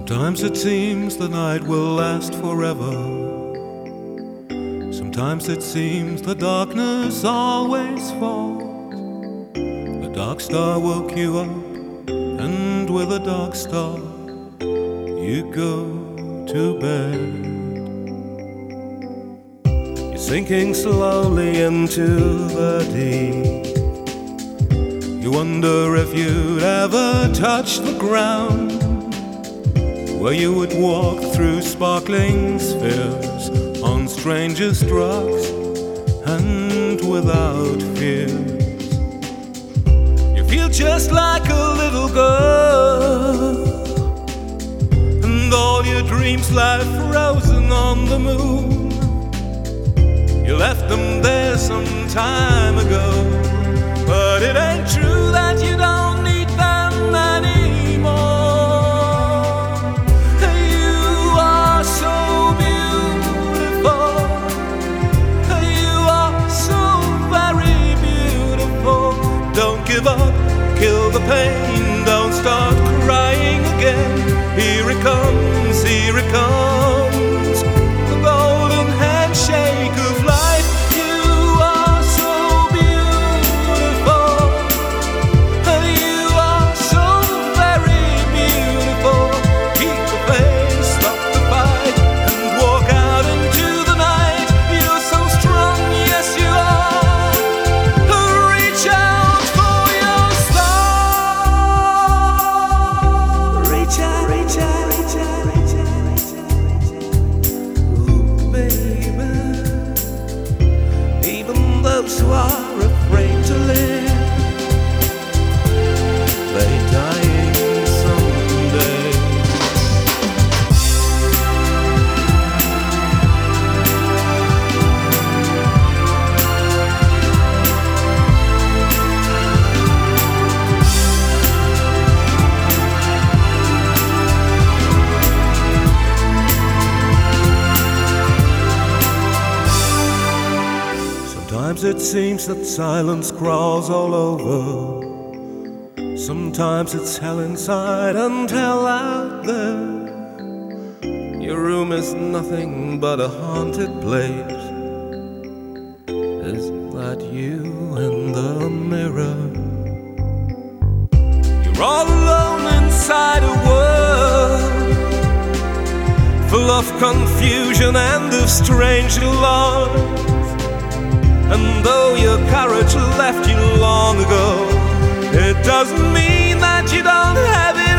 Sometimes it seems the night will last forever. Sometimes it seems the darkness always falls. The dark star woke you up, and with a dark star you go to bed. You're sinking slowly into the deep. You wonder if you'd ever touch the ground, where you would walk through sparkling spheres on strangest rocks and without fears. You feel just like a little girl, and all your dreams lie frozen on the moon. You left them there some time ago, but it ain't true that you don't need them anymore. Give up, kill the pain, don't start crying again. Here it comes, here it comes, the golden handshake of life. You are so beautiful, you are so very beautiful. Keep the faith, stop the fight, and walk out into the night. You're so strong, yes you are. Reach out. Those who are afraid to live, they're dying someday. Sometimes it seems that silence crawls all over. Sometimes it's hell inside and hell out there. Your room is nothing but a haunted place. Is that you in the mirror? You're all alone inside a world full of confusion and of strange love. And though your courage left you long ago, it doesn't mean that you don't have it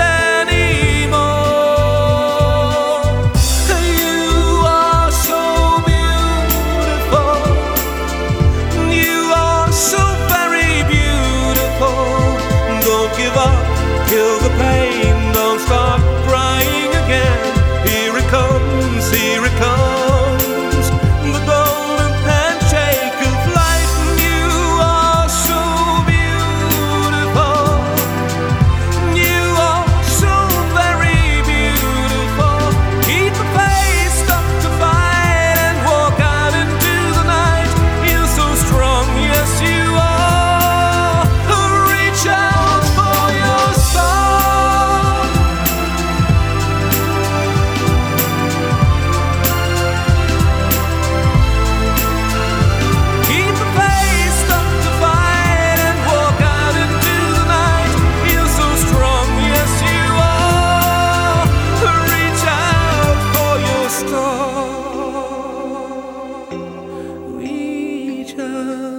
anymore. You are so beautiful, you are so very beautiful. Don't give up, kill the pain, don't stop crying again. Here it comes, here it comes. Reach out.